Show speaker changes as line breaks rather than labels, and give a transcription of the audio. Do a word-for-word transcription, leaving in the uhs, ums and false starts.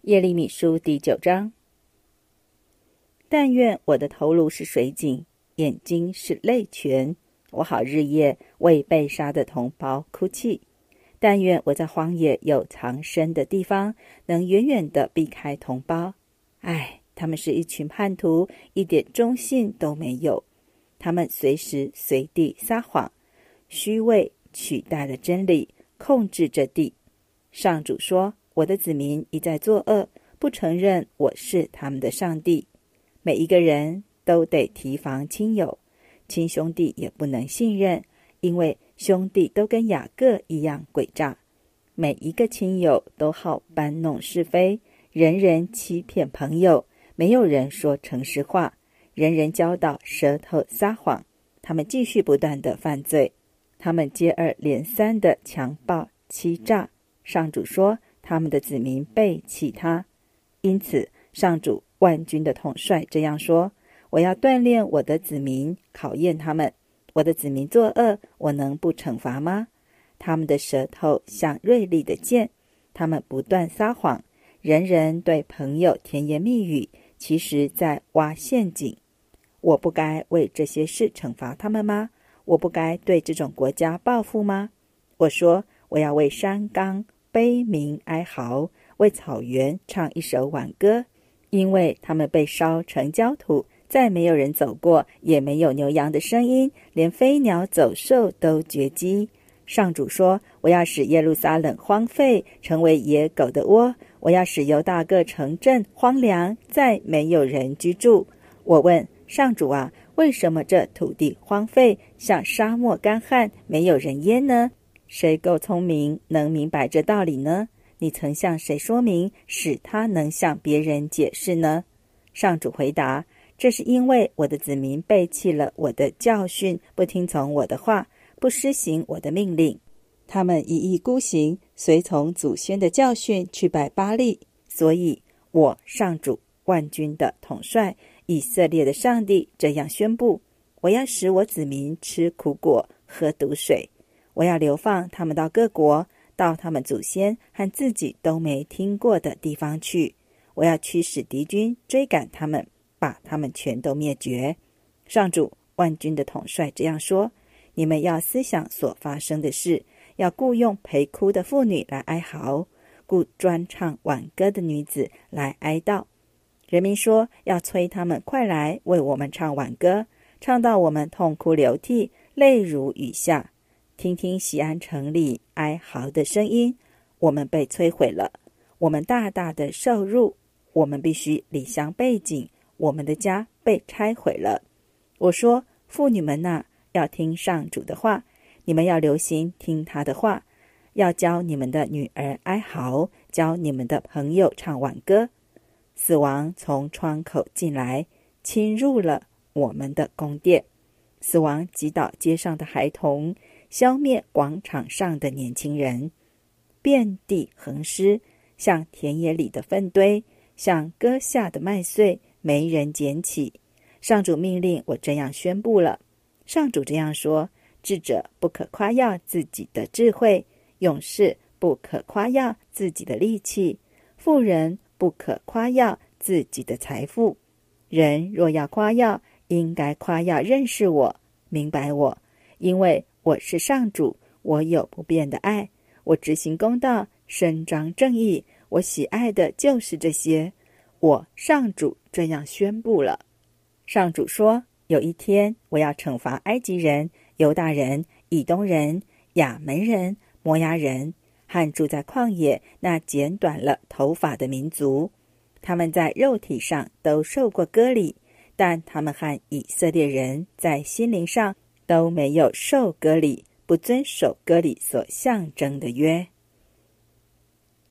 耶利米书第九章。但愿我的头颅是水井，眼睛是泪泉，我好日夜为被杀的同胞哭泣。但愿我在荒野有藏身的地方，能远远地避开同胞。唉，他们是一群叛徒，一点忠信都没有。他们随时随地撒谎，虚伪取代了真理，控制着地。上主说，我的子民一再作恶，不承认我是他们的上帝。每一个人都得提防亲友，亲兄弟也不能信任，因为兄弟都跟雅各一样诡诈。每一个亲友都好搬弄是非，人人欺骗朋友，没有人说诚实话，人人教导舌头撒谎。他们继续不断的犯罪，他们接二连三的强暴欺诈。上主说，他们的子民背弃他。因此上主万军的统帅这样说，我要锻炼我的子民，考验他们。我的子民作恶，我能不惩罚吗？他们的舌头像锐利的剑，他们不断撒谎，人人对朋友甜言蜜语，其实在挖陷阱。我不该为这些事惩罚他们吗？我不该对这种国家报复吗？我说，我要为山冈悲鸣哀嚎，为草原唱一首挽歌，因为他们被烧成焦土，再没有人走过，也没有牛羊的声音，连飞鸟走兽都绝迹。上主说，我要使耶路撒冷荒废，成为野狗的窝，我要使犹大各城镇荒凉，再没有人居住。我问上主啊，为什么这土地荒废，像沙漠干旱，没有人烟呢？谁够聪明，能明白这道理呢？你曾向谁说明，使他能向别人解释呢？上主回答，这是因为我的子民背弃了我的教训，不听从我的话，不施行我的命令。他们一意孤行，随从祖先的教训去拜巴力。所以我上主万军的统帅，以色列的上帝这样宣布，我要使我子民吃苦果，喝毒水。我要流放他们到各国，到他们祖先和自己都没听过的地方去。我要驱使敌军追赶他们，把他们全都灭绝。上主万军的统帅这样说，你们要思想所发生的事，要雇用陪哭的妇女来哀嚎，雇专唱挽歌的女子来哀悼。人民说，要催他们快来为我们唱挽歌，唱到我们痛哭流涕，泪如雨下。听听锡安城里哀嚎的声音，我们被摧毁了，我们大大的受辱，我们必须离乡背井，我们的家被拆毁了。我说，妇女们啊，要听上主的话，你们要留心听他的话，要教你们的女儿哀嚎，教你们的朋友唱挽歌。死亡从窗口进来，侵入了我们的宫殿。死亡击倒街上的孩童，消灭广场上的年轻人，遍地横尸，像田野里的粪堆，像割下的麦穗，没人捡起。上主命令我这样宣布了。上主这样说，智者不可夸耀自己的智慧，勇士不可夸耀自己的力气，富人不可夸耀自己的财富。人若要夸耀，应该夸耀认识我，明白我，因为我是上主，我有不变的爱，我执行公道，伸张正义，我喜爱的就是这些。我上主这样宣布了。上主说，有一天我要惩罚埃及人、犹大人、以东人、亚门人、摩押人和住在旷野那剪短了头发的民族。他们在肉体上都受过割礼，但他们和以色列人在心灵上都没有受割礼，不遵守割礼所象征的约。